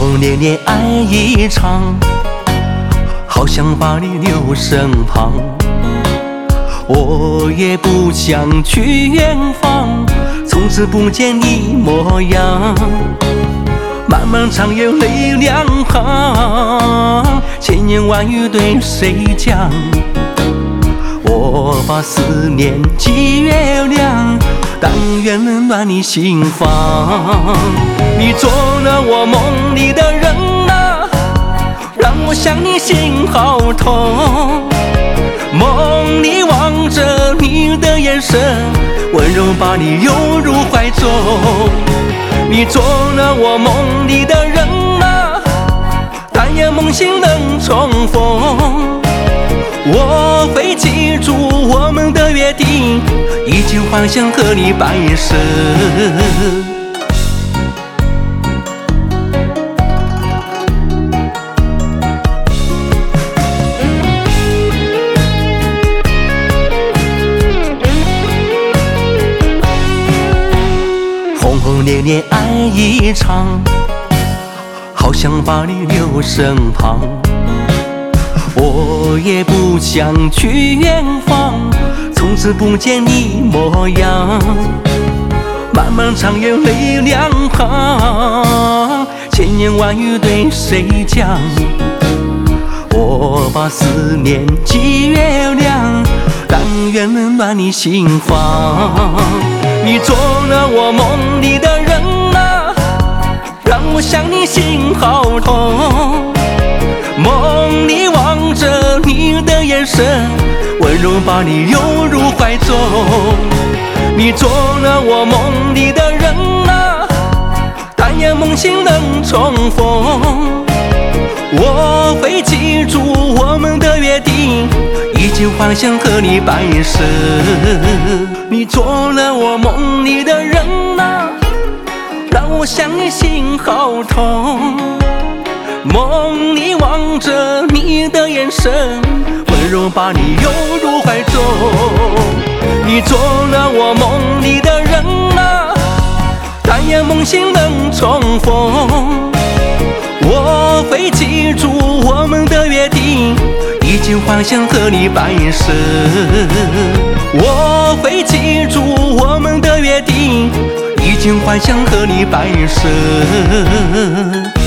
轰烈烈爱一场，好想把你留身旁。我也不想去远方，从此不见你模样。漫漫长夜泪两行，千言万语对谁讲？我把思念寄月亮，但愿能暖你心房。你做了我梦里的人啊，让我想你心好痛。梦里望着你的眼神，温柔把你拥入怀中。你做了我梦里的人啊，但愿梦醒能重逢。我会记住我们的约定，一句幻想和你白首。轰轰烈烈爱一场，好想把你留身旁。我也不想去远方，从此不见你模样。漫漫长夜泪两行，千言万语对谁讲？我把思念寄月亮，但愿能暖你心房。你做了我梦里的人啊，让我想你心好痛。梦里望着你的眼神，温柔把你拥入怀中。你做了我梦里的人啊，但愿梦醒能重逢。我会记住我们的约定，一句幻想和你白首。你做了我梦里的人啊，让我想你心好痛。梦里望着你的眼神，温柔把你拥入怀中。你做了我梦里的人啊，但愿梦醒能重逢。我会记住我们的约定，一句幻想和你白首。我会记住我们的约定，一句幻想和你白首。